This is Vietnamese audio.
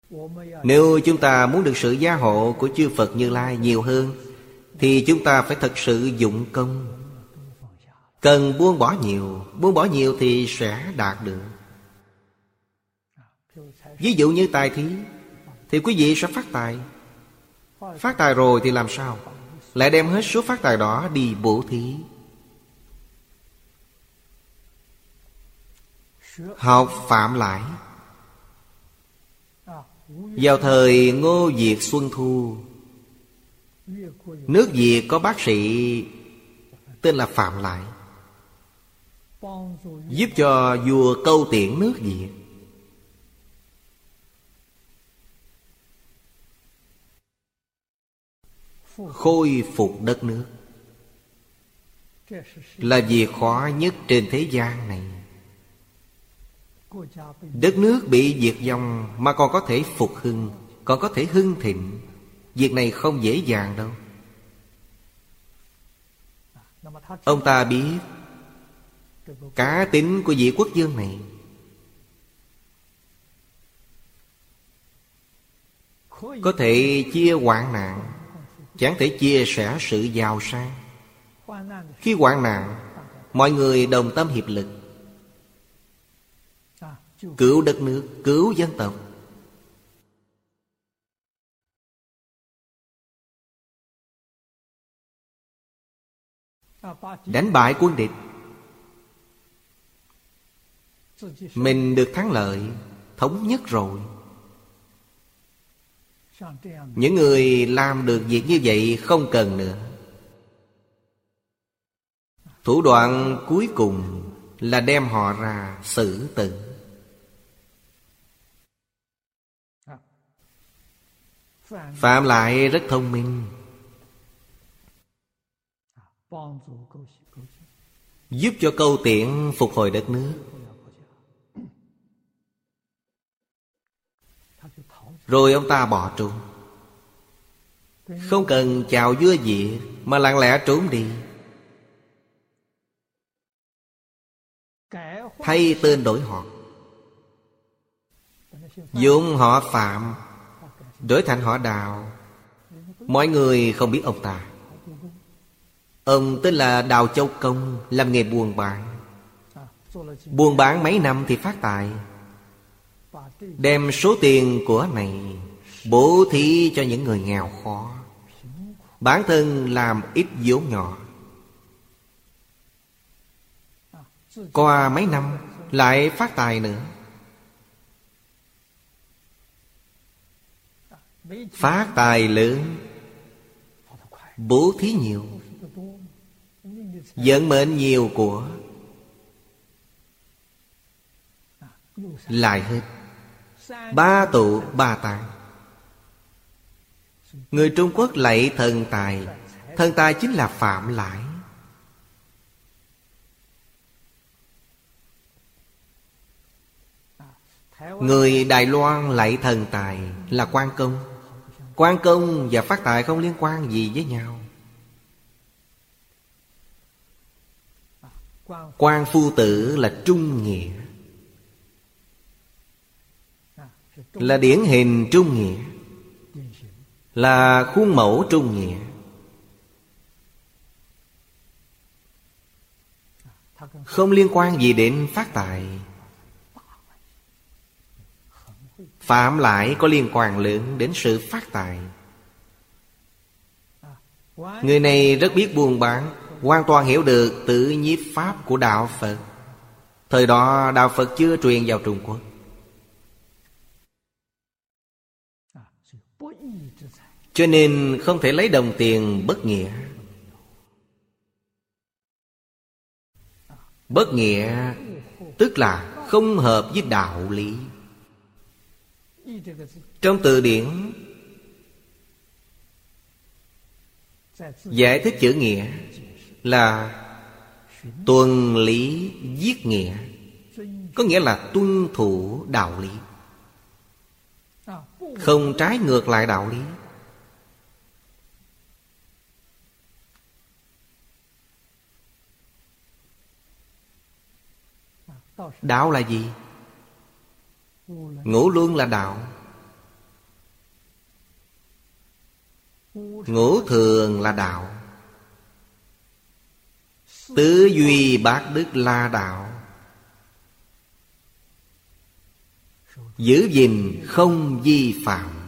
Nếu chúng ta muốn được sự gia hộ của chư Phật Như Lai nhiều hơn, thì chúng ta phải thật sự dụng công. Cần buông bỏ nhiều thì sẽ đạt được. Ví dụ như tài thí, thì quý vị sẽ phát tài. Phát tài rồi thì làm sao? Lại đem hết số phát tài đó đi bố thí. Học Phạm Lãi. Vào thời Ngô Việt Xuân Thu, nước Việt có bác sĩ tên là Phạm Lãi, giúp cho vua Câu Tiễn nước Việt. Khôi phục đất nước là việc khó nhất trên thế gian này. Đất nước bị diệt vong mà còn có thể phục hưng, còn có thể hưng thịnh, việc này không dễ dàng đâu. Ông ta biết cá tính của vị quốc vương này, có thể chia hoạn nạn, chẳng thể chia sẻ sự giàu sang. Khi hoạn nạn, mọi người đồng tâm hiệp lực, cứu đất nước, cứu dân tộc. Đánh bại quân địch, mình được thắng lợi, thống nhất rồi. Những người làm được việc như vậy không cần nữa. Thủ đoạn cuối cùng là đem họ ra xử tử. Phạm Lại rất thông minh, giúp cho Câu Tiễn phục hồi đất nước. Rồi ông ta bỏ trốn, không cần chào vua Việt mà lặng lẽ trốn đi, thay tên đổi họ. Dùng họ Phạm đổi thành họ Đào. Mọi người không biết ông ta. Ông tên là Đào Châu Công, làm nghề buôn bán. Buôn bán mấy năm thì phát tài, đem số tiền của này bố thí cho những người nghèo khó, bản thân làm ít vốn nhỏ. Qua mấy năm lại phát tài nữa. Phát tài lớn, bố thí nhiều, vận mệnh nhiều của, lại hết. Ba tụ ba tán. Người Trung Quốc lạy thần tài. Thần tài chính là Phạm Lãi. Người Đài Loan lạy thần tài là Quan Công. Quan Công và phát tài không liên quan gì với nhau. Quan Phu Tử là trung nghĩa, là điển hình trung nghĩa, là khuôn mẫu trung nghĩa. Không liên quan gì đến phát tài. Phạm Lãi có liên quan lớn đến sự phát tài. Người này rất biết buôn bán, hoàn toàn hiểu được tự nhiếp pháp của Đạo Phật. Thời đó Đạo Phật chưa truyền vào Trung Quốc. Cho nên không thể lấy đồng tiền bất nghĩa. Bất nghĩa tức là không hợp với đạo lý. Trong từ điển giải thích chữ nghĩa là tuân lý viết nghĩa, có nghĩa là tuân thủ đạo lý, không trái ngược lại đạo lý. Đạo là gì? Ngũ luân là đạo. Ngũ thường là đạo. Tứ duy bát đức là đạo. Giữ gìn không vi phạm.